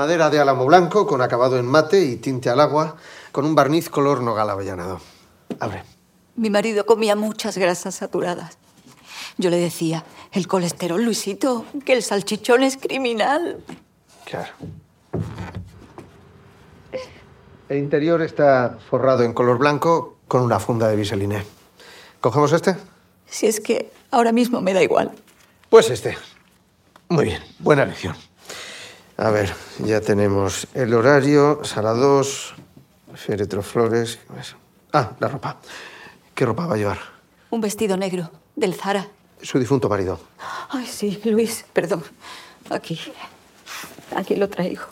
Madera de álamo blanco con acabado en mate y tinte al agua, con un barniz color nogal avellanado. Abre. Mi marido comía muchas grasas saturadas. Yo le decía, el colesterol, Luisito, que el salchichón es criminal. Claro. El interior está forrado en color blanco con una funda de biseliné. ¿Cogemos este? Si es que ahora mismo me da igual. Pues este. Muy bien, buena elección. A ver, ya tenemos el horario, sala 2, féretro, flores... Ah, la ropa. ¿Qué ropa va a llevar? Un vestido negro, del Zara. Su difunto marido. Ay, sí, Luis, perdón. Aquí lo traigo.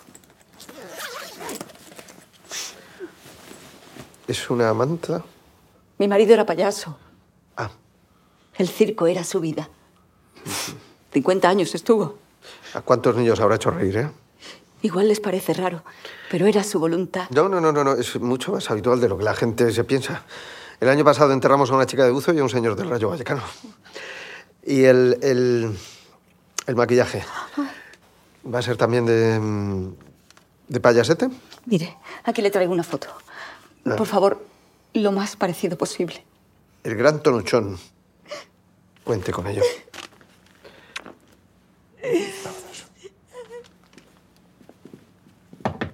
¿Es una manta? Mi marido era payaso. Ah. El circo era su vida. 50 años estuvo. ¿A cuántos niños habrá hecho reír, eh? Igual les parece raro, pero era su voluntad. No. Es mucho más habitual de lo que la gente se piensa. El año pasado enterramos a una chica de buzo y a un señor del Rayo Vallecano. Y el maquillaje. ¿Va a ser también de payasete? Mire, aquí le traigo una foto. Por favor, lo más parecido posible. El gran tonuchón. Cuente con ello.